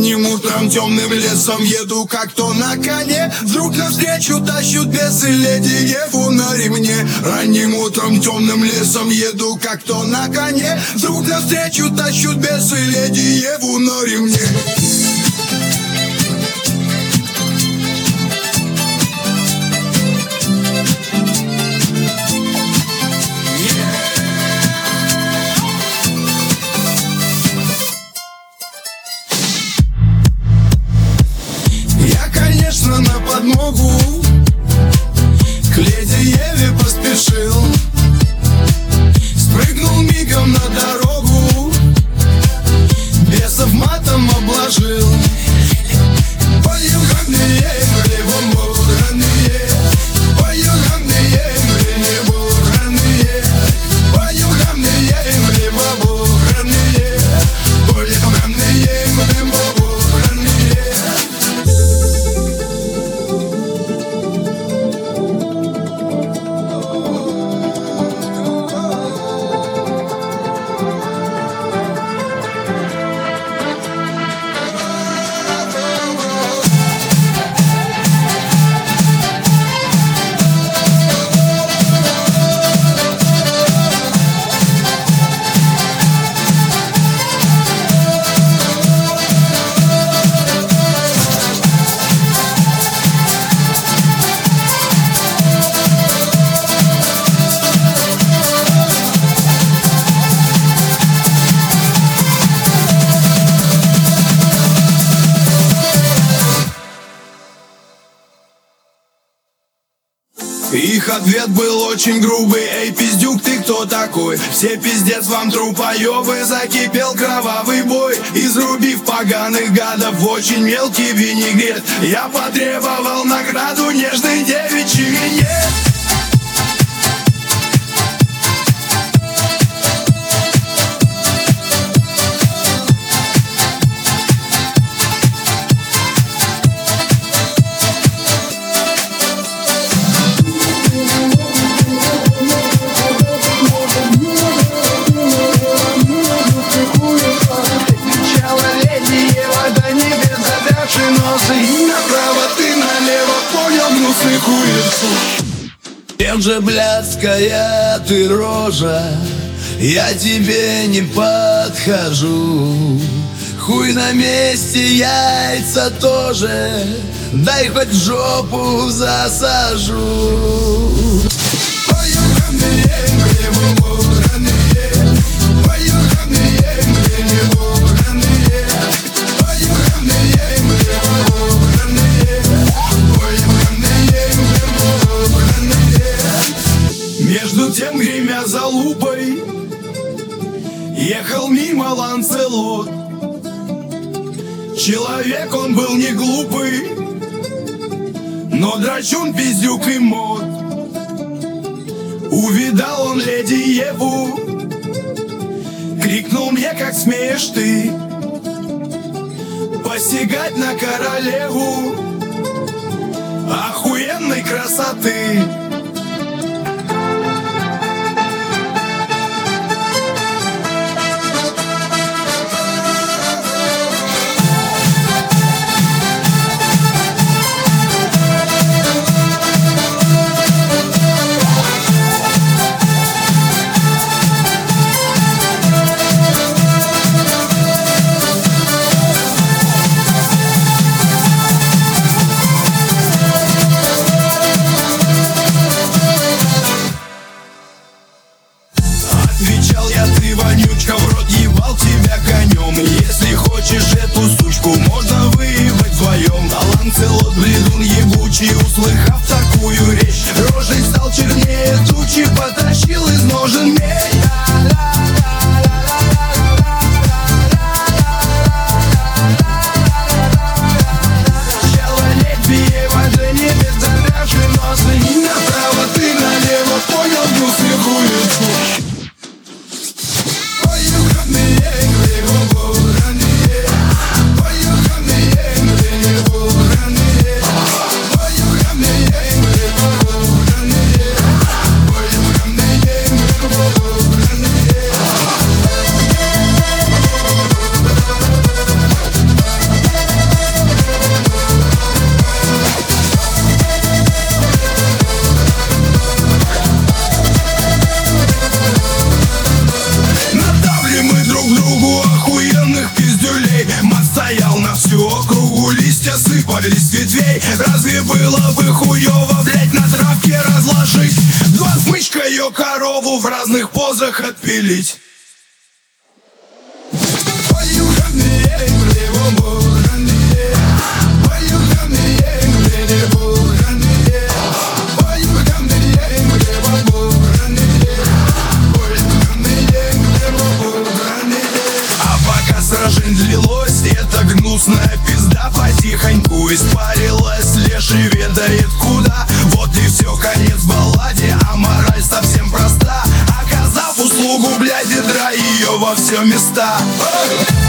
Ранним утром темным лесом еду, как то на коне. Вдруг навстречу тащут бесы леди Еву на ремне. Ранним утром темным лесом еду, как то на коне. Вдруг навстречу тащут бесы леди Еву на ремне. На подмогу к леди Еве поспешил. Спрыгнул мигом на дорогу, бесов матом обложил. Их ответ был очень грубый: эй, пиздюк, ты кто такой? Все пиздец вам трупоёбы, закипел кровавый бой. Изрубив поганых гадов в очень мелкий винегрет, я потребовал награду нежной девичьей минет. Чем же блядская ты рожа, я тебе не подхожу. Хуй на месте, яйца тоже, дай хоть в жопу засажу. Между тем, гремя залупой, ехал мимо Ланцелот. Человек он был не глупый, но драчун, пиздюк и мод. Увидал он леди Еву, крикнул мне: как смеешь ты посягать на королеву охуенной красоты. Отвечал я: ты вонючка, в рот ебал тебя конем. Если хочешь эту сучку, можно выебать вдвоем. А Ланцелот, бледун ебучий, услыхав такую речь, рожей стал чернее тучи, потащил из ножен меч. Направо ты налево, понял, гнусный хуй. Поехали, лист ветвей. Разве было бы хуёво, блять, на травке разложить? Два смычка ее корову в разных позах отпилить. Сражень длилось, эта гнусная пизда потихоньку испарилась, леший ведает куда. Вот и все, конец балладе, а мораль совсем проста. Оказав услугу, блядь, дедра ее во все места.